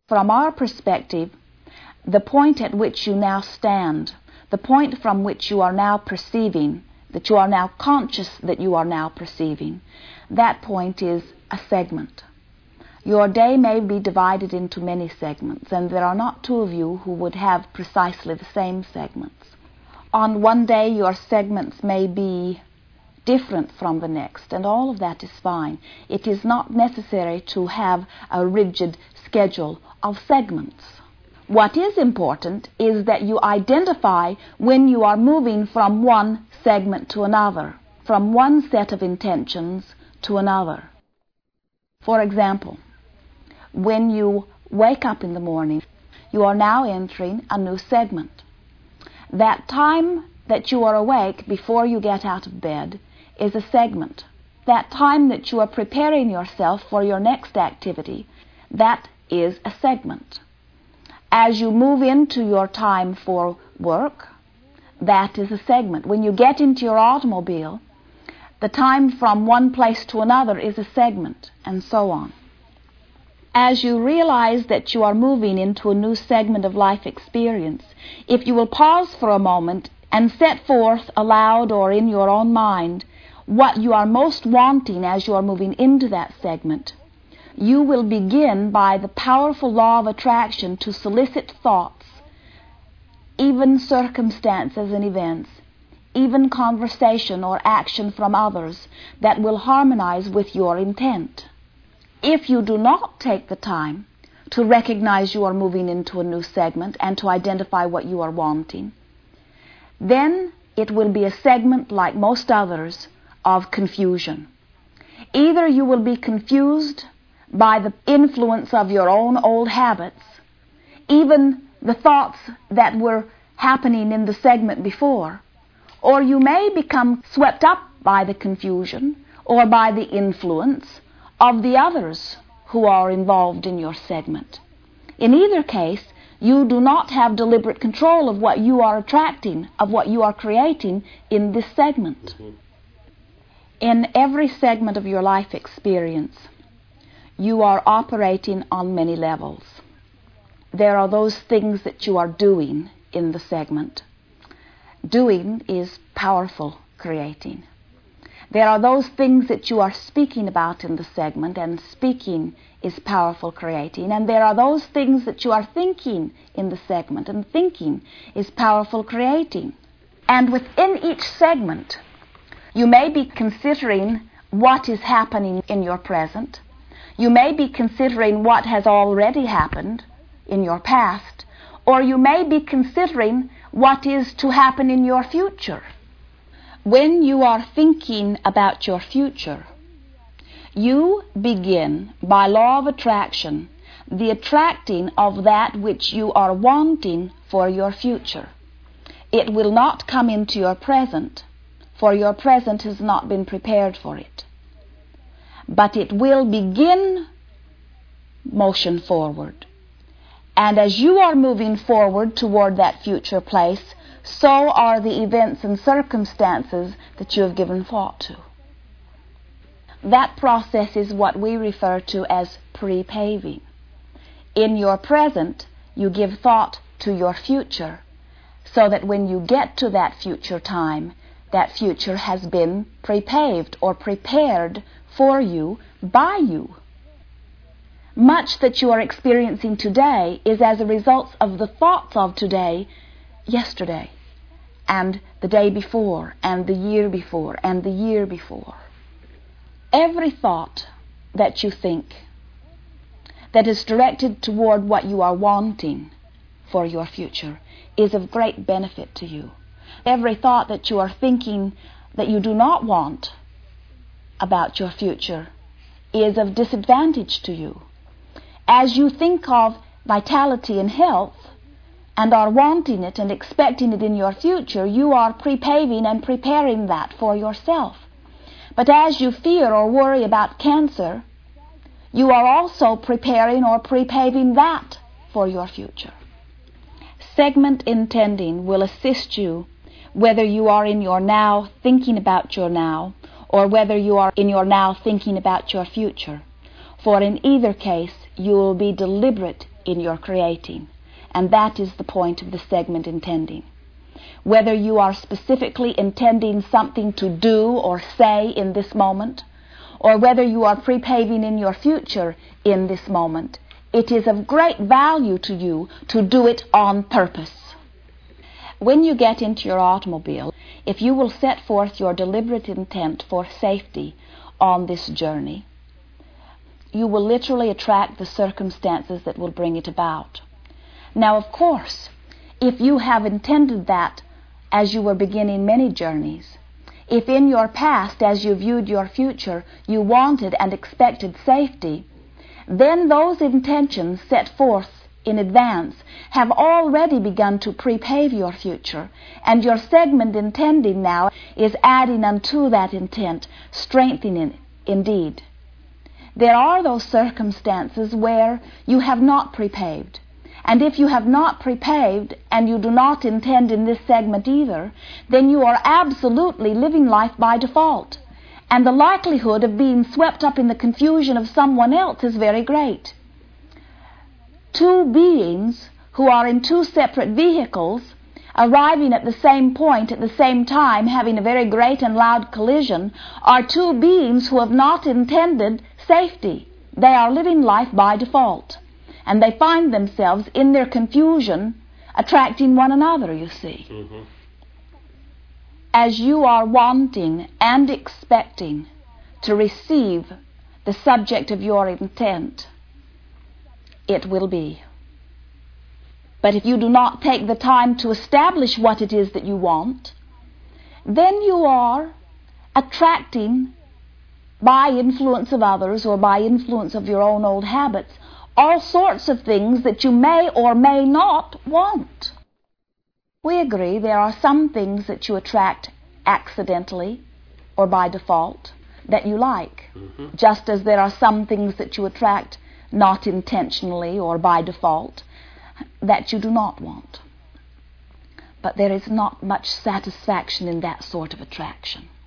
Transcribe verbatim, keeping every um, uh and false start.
From our perspective, the point at which you now stand, the point from which you are now perceiving, that you are now conscious that you are now perceiving, that point is a segment. Your day may be divided into many segments, and there are not two of you who would have precisely the same segments. On one day your segments may be different from the next, and all of that is fine. It is not necessary to have a rigid schedule of segments. What is important is that you identify when you are moving from one segment to another, from one set of intentions to another. For example, when you wake up in the morning, you are now entering a new segment. That time that you are awake before you get out of bed is a segment. That time that you are preparing yourself for your next activity, that is a segment. As you move into your time for work, that is a segment. When you get into your automobile, the time from one place to another is a segment, and so on. As you realize that you are moving into a new segment of life experience, if you will pause for a moment and set forth aloud or in your own mind what you are most wanting as you are moving into that segment, you will begin by the powerful law of attraction to solicit thoughts, even circumstances and events, even conversation or action from others that will harmonize with your intent. If you do not take the time to recognize you are moving into a new segment and to identify what you are wanting, then it will be a segment like most others of confusion. Either you will be confused by the influence of your own old habits, even the thoughts that were happening in the segment before, or you may become swept up by the confusion or by the influence of the others who are involved in your segment. In either case, you do not have deliberate control of what you are attracting, of what you are creating in this segment. Mm-hmm. In every segment of your life experience, you are operating on many levels. There are those things that you are doing in the segment. Doing is powerful creating. There are those things that you are speaking about in the segment, and speaking is powerful creating. And there are those things that you are thinking in the segment, and thinking is powerful creating. And within each segment, you may be considering what is happening in your present. You may be considering what has already happened in your past, or you may be considering what is to happen in your future. When you are thinking about your future, you begin, by law of attraction, the attracting of that which you are wanting for your future. It will not come into your present, for your present has not been prepared for it. But it will begin motion forward. And as you are moving forward toward that future place, so are the events and circumstances that you have given thought to. That process is what we refer to as pre-paving. In your present, you give thought to your future, so that when you get to that future time, that future has been pre-paved or prepared for you by you. Much that you are experiencing today is as a result of the thoughts of today, yesterday, and the day before, and the year before, and the year before. Every thought that you think that is directed toward what you are wanting for your future is of great benefit to you. Every thought that you are thinking that you do not want about your future is of disadvantage to you. As you think of vitality and health and are wanting it and expecting it in your future, you are pre-paving and preparing that for yourself. But as you fear or worry about cancer, you are also preparing or pre-paving that for your future. Segment intending will assist you whether you are in your now thinking about your now, or whether you are in your now thinking about your future. For in either case, you will be deliberate in your creating. And that is the point of the segment intending. Whether you are specifically intending something to do or say in this moment, or whether you are prepaving in your future in this moment, it is of great value to you to do it on purpose. When you get into your automobile, if you will set forth your deliberate intent for safety on this journey, you will literally attract the circumstances that will bring it about. Now, of course, if you have intended that as you were beginning many journeys, if in your past, as you viewed your future, you wanted and expected safety, then those intentions set forth in advance have already begun to prepave your future, and your segment intending now is adding unto that intent, strengthening it indeed. There are those circumstances where you have not prepaved. And if you have not prepaved, and you do not intend in this segment either, then you are absolutely living life by default. And the likelihood of being swept up in the confusion of someone else is very great. Two beings who are in two separate vehicles, arriving at the same point at the same time, having a very great and loud collision, are two beings who have not intended safety. They are living life by default. And they find themselves in their confusion attracting one another, you see. Mm-hmm. As you are wanting and expecting to receive the subject of your intent, it will be. But if you do not take the time to establish what it is that you want, then you are attracting, by influence of others or by influence of your own old habits, all sorts of things that you may or may not want. We agree there are some things that you attract accidentally or by default that you like, mm-hmm. just as there are some things that you attract not intentionally or by default that you do not want. But there is not much satisfaction in that sort of attraction.